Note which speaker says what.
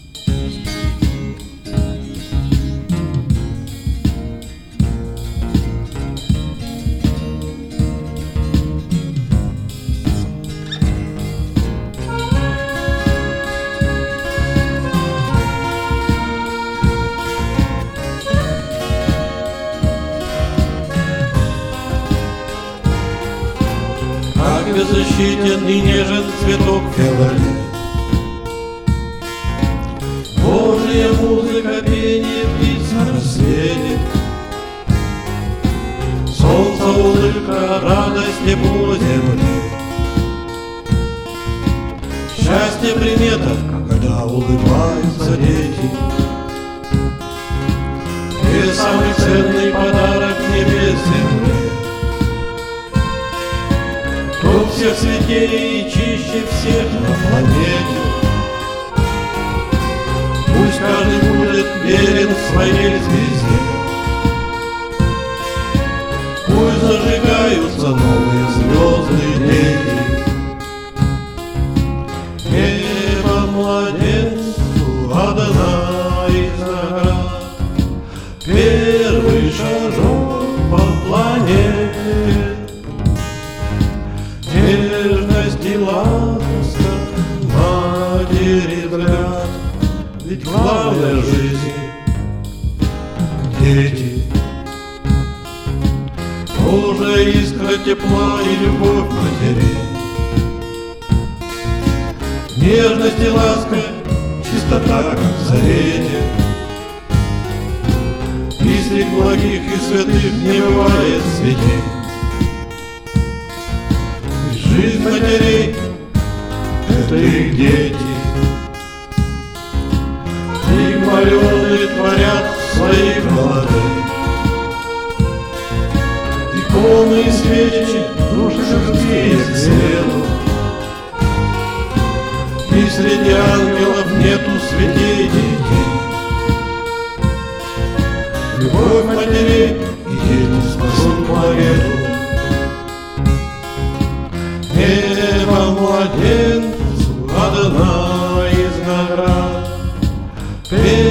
Speaker 1: Как беззащитен и нежен цветок февраля. Божья музыка, пение птиц на рассвете. Солнце, улыбка, радость, тепло земли. Счастье примета, когда улыбаются дети. И самый ценный подарок небес земли. Кто всех святей и чище всех на планете. Пусть каждый будет верен своей звезде. Пусть зажигаются новые звезды дети. Небо младенцу одна из наград. Первый шажок по планете. Нежность и ласка, матери взгляд. Ведь главное в жизни — дети. Божья искра тепла и любовь матерей. Нежность и ласка, чистота, как в завете. И среди благих и святых не бывает святей. Жизнь матерей — это их дети. И моленые творят своих молодых. Иконы и свечи, души живые к свету. И среди ангелов нету святей детей. Любовь матерей и дети спасут планету. Небо младенцу одна из наград.